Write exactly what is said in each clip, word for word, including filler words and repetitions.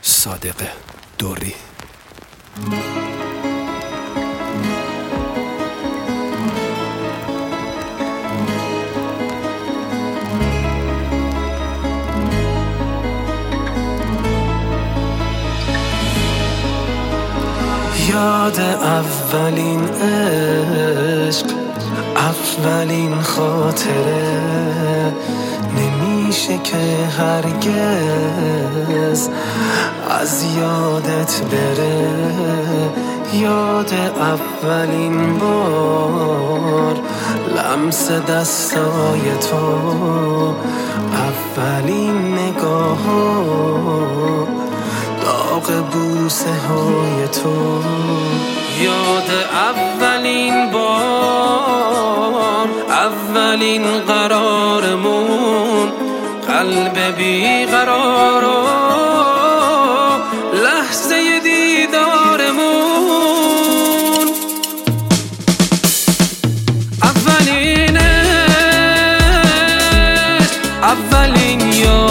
صادق دوری. یاد اولین عشق، اولین خاطره، نمیشه که هرگز از یادت بره. یاد اولین بار لمس دستای تو، اولین نگاه ها، داغ بوسه های تو. یاد اولین بار، اولین قرارمون، قلب بیقرار و لحظه دیدارمون. اولین عشق، اولین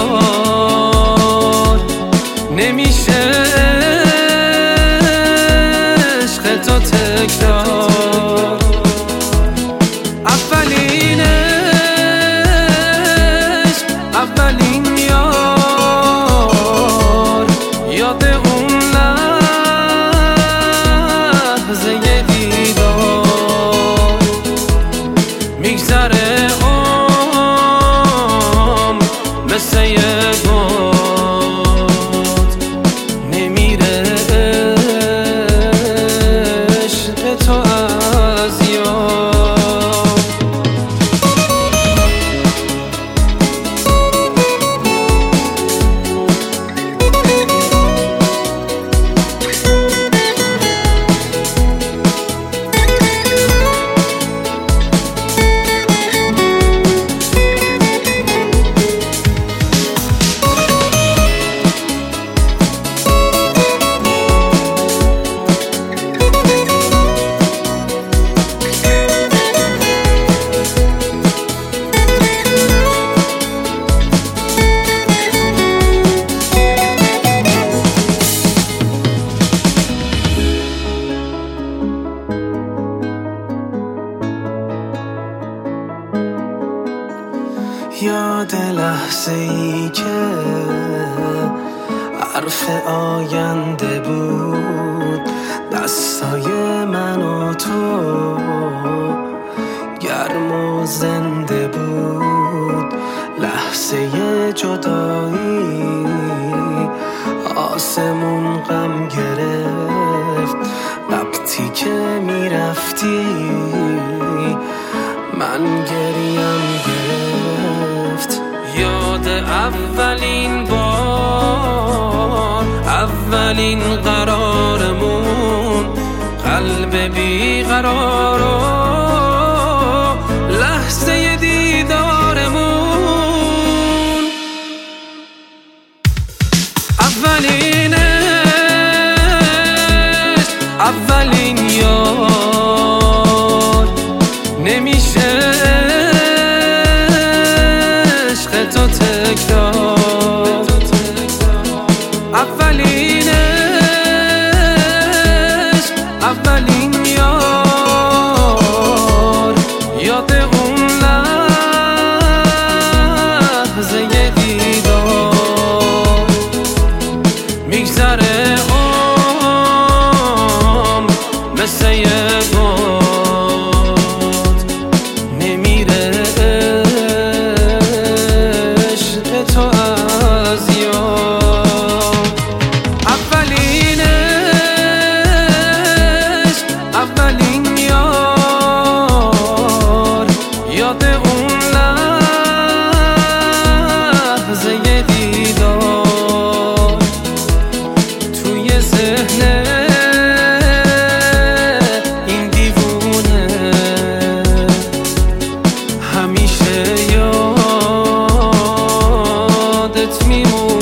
یاد، نمیشه عشق تو تکرار. اولین عشق، اولین یار، یاد اون لحظه دیدار. میگذره عمر مثل یه باد، نمیره عشق تو از یاد. یاد لحظه ای که حرف آینده بود، دستای من و تو گرم و زنده بود. لحظه جدایی آسمون غم گرفت، وقتی که میرفتی من گریم گرفت. یاد اولین بار، اولین قرارمون، قلب بیقرار و لحظه دیدارمون. اولین عشق، اولین یاد، نمیشه عشق تو تکرار. اولین عشق، اولین یار، یاد اون لحظه دیدار. میگذره عمر مثل یه باد، نمیره عشق تو از یاد. اولین عشق، اولین یار، یاد اون لحظه دیدار. توی ذهن این دیوونه همیشه یادت میمونه.